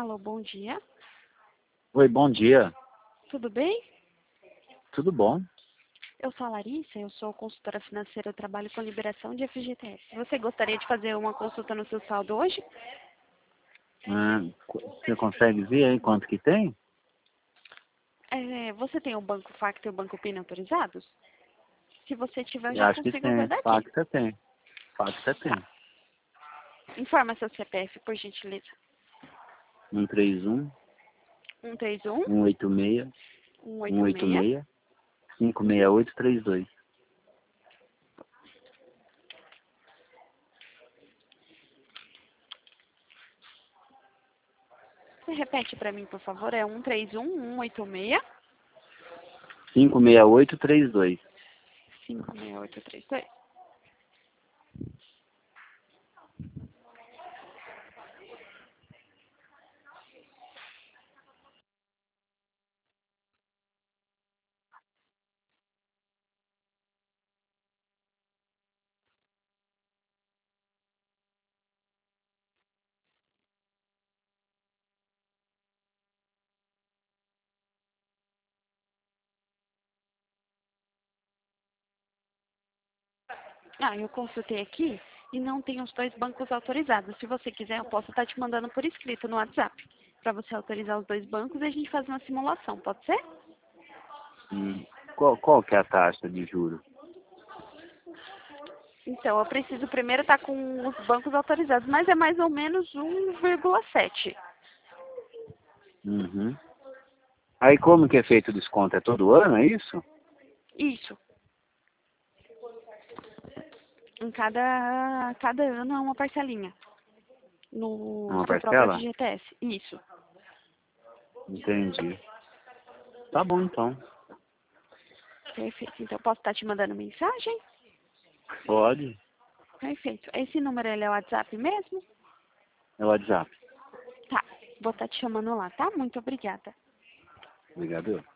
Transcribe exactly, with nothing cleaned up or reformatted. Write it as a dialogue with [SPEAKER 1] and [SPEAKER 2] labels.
[SPEAKER 1] Alô, bom dia.
[SPEAKER 2] Oi, bom dia.
[SPEAKER 1] Tudo bem?
[SPEAKER 2] Tudo bom?
[SPEAKER 1] Eu sou a Larissa, eu sou consultora financeira, eu trabalho com liberação de F G T S. Você gostaria de fazer uma consulta no seu saldo hoje?
[SPEAKER 2] Ah, qu- você consegue ver aí quanto que tem?
[SPEAKER 1] É, você tem o Banco Facto e o Banco PIN autorizados? Se você tiver, eu
[SPEAKER 2] Eu
[SPEAKER 1] já
[SPEAKER 2] acho que
[SPEAKER 1] consigo ver
[SPEAKER 2] tem.
[SPEAKER 1] daqui.
[SPEAKER 2] Facta tem. Facta tem.
[SPEAKER 1] Tá. Informa seu C P F, por gentileza.
[SPEAKER 2] um três um,
[SPEAKER 1] um três um,
[SPEAKER 2] um oito seis,
[SPEAKER 1] um
[SPEAKER 2] um
[SPEAKER 1] oito
[SPEAKER 2] oito
[SPEAKER 1] seis.
[SPEAKER 2] seis, cinco seis oito três dois.
[SPEAKER 1] Você repete para mim, por favor. É um três um, um oito seis,
[SPEAKER 2] cinco seis oito três dois.
[SPEAKER 1] cinco seis oito três dois. Ah, eu consultei aqui e não tem os dois bancos autorizados. Se você quiser, eu posso estar te mandando por escrito no WhatsApp. Para você autorizar os dois bancos e a gente faz uma simulação, pode ser?
[SPEAKER 2] Hum. Qual, qual que é a taxa de juros?
[SPEAKER 1] Então, eu preciso primeiro estar com os bancos autorizados, mas é mais ou menos um vírgula sete.
[SPEAKER 2] Uhum. Aí como que é feito o desconto? É todo ano, é isso?
[SPEAKER 1] Isso. Em cada, cada ano é uma parcelinha
[SPEAKER 2] É
[SPEAKER 1] no
[SPEAKER 2] uma
[SPEAKER 1] seu próprio
[SPEAKER 2] parcela?
[SPEAKER 1] F G T S. Isso.
[SPEAKER 2] Entendi. Tá bom então.
[SPEAKER 1] Perfeito. Então, eu posso estar te mandando mensagem?
[SPEAKER 2] Pode.
[SPEAKER 1] Perfeito. Esse número ele é o WhatsApp mesmo?
[SPEAKER 2] É o WhatsApp.
[SPEAKER 1] Tá. Vou estar te chamando lá, tá? Muito obrigada.
[SPEAKER 2] Obrigado.